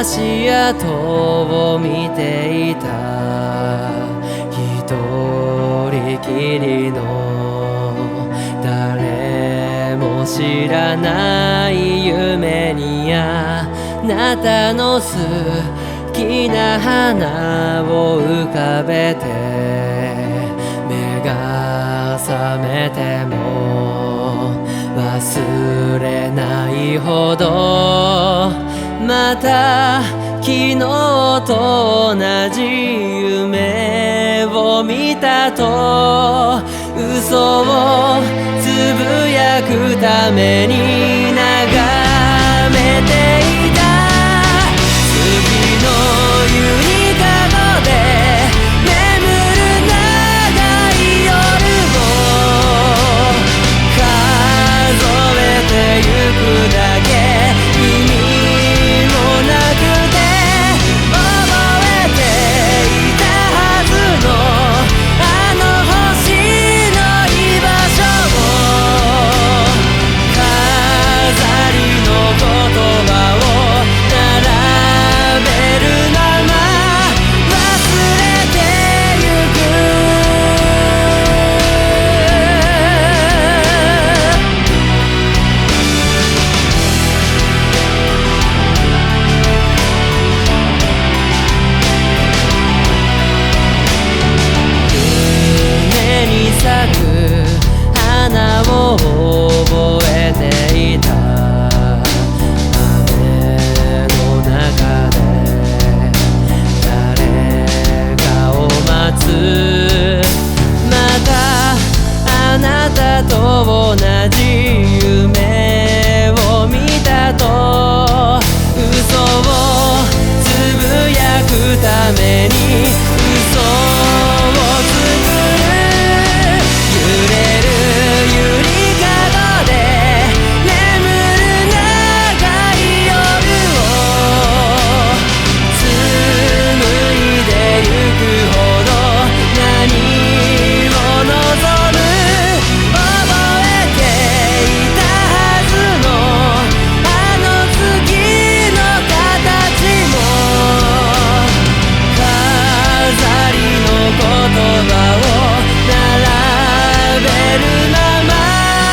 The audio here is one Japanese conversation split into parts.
足跡を見ていた一人きりの誰も知らない夢にあなたの好きな花を浮かべて目が覚めても忘れないほどまた昨日と同じ夢を見たと嘘をつぶやくために眺めていた月のゆりかごで眠る長い夜を数えてゆくだけ意味もなくて覚えていたはずのあの星の居場所を飾りの言葉を並べるまま忘れてゆ夢に咲く花を覚えていた雨の中で誰かを待つまたあなたと同じ夢を見たと嘘をつぶやくために嘘を作る揺れるゆりかごで眠る長い夜を紡いでゆくほど何を望む覚えていたはずのあの月の形も飾りの言葉を並べるまま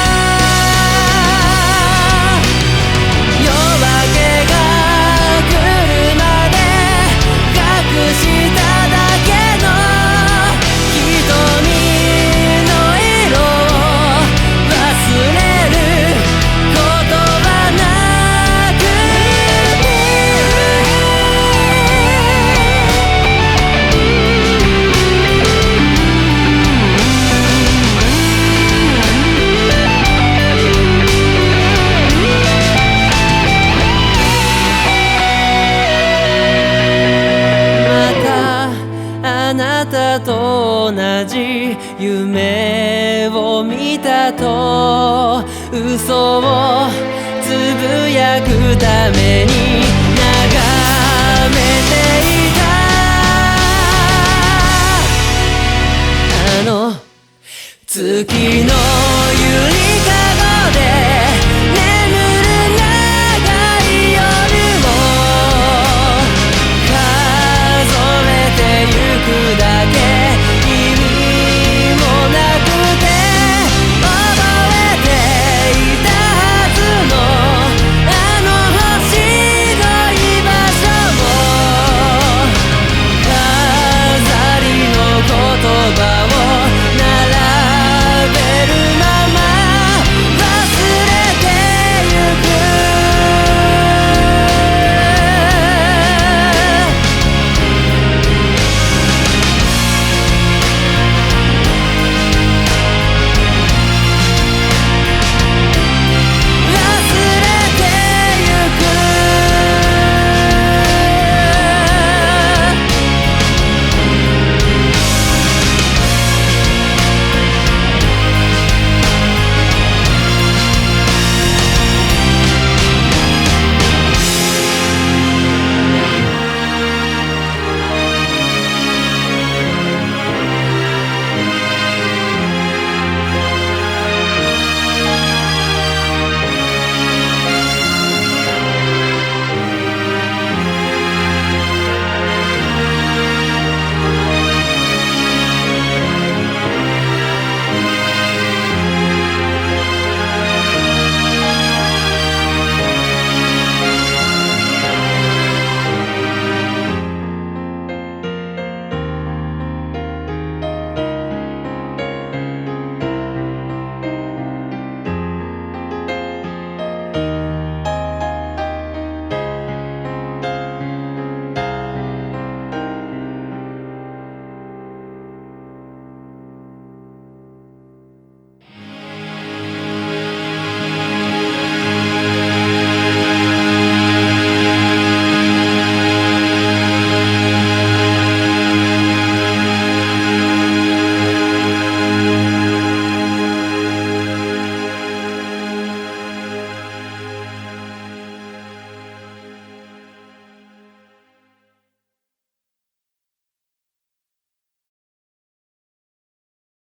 夜明けが来るまで隠しただけの瞳の色を忘れることはなくまたあなたと同じ夢を見たと嘘をつぶやくために眺めていたあの月の